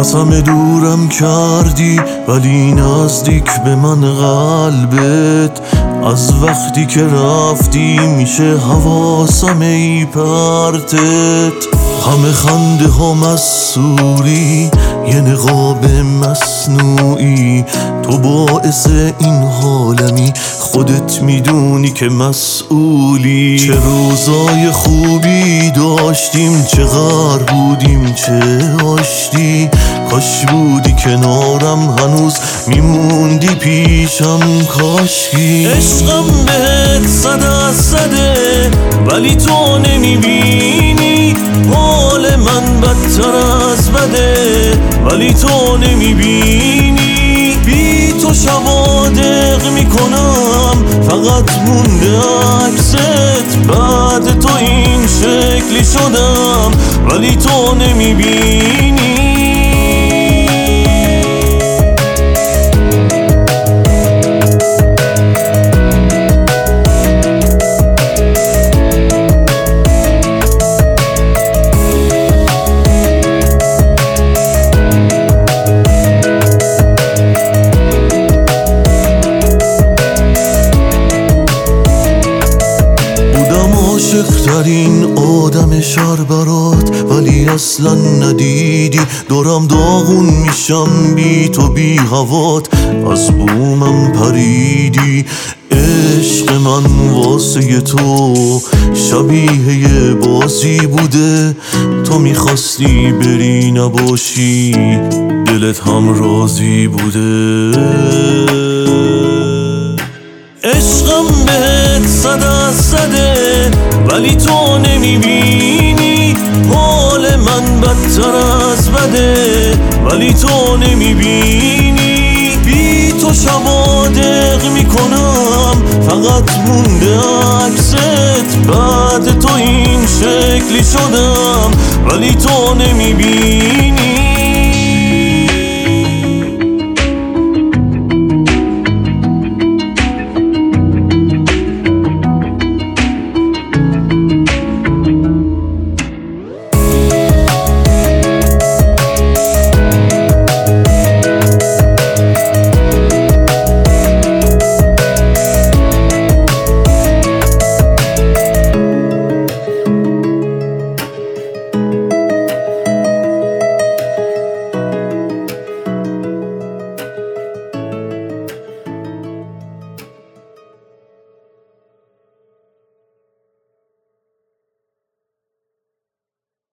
از همه دورم کردی ولی نزدیک به من قلبت. از وقتی که رفتی میشه حواسم ای پرتت. همه خنده ها مسئولی یه نقاب مصنوعی. تو باعث این حالمی خودت میدونی که مسئولی. چه روزای خوبی داشتیم، چقدر بودیم، چه آشتی. کاش بودی کنارم هنوز میموندی پیشم کاشکی. عشقم بهت 100 از 100 ولی تو نمیبینی. حال من بدتر از بده ولی تو نمیبینی. بی تو شبا دق میکنم فقط مونده عکست. بعد تو این شکلی شدم ولی تو نمیبینی. عاشق‌ترین آدم شهر برات ولی اصلا ندیدی. دارم داغون میشم بی تو بی هوات. از بومم پریدی. عشق من واسه تو شبیه یه بازی بوده. تو میخواستی بری نباشی دلت هم راضی بوده. عشقم بهت 100 از 100 ولی تو نمیبینی. حال من بدتر از بده ولی تو نمیبینی. بی تو شبا دق میکنم فقط مونده عکست. بعد تو این شکلی شدم ولی تو نمیبینی.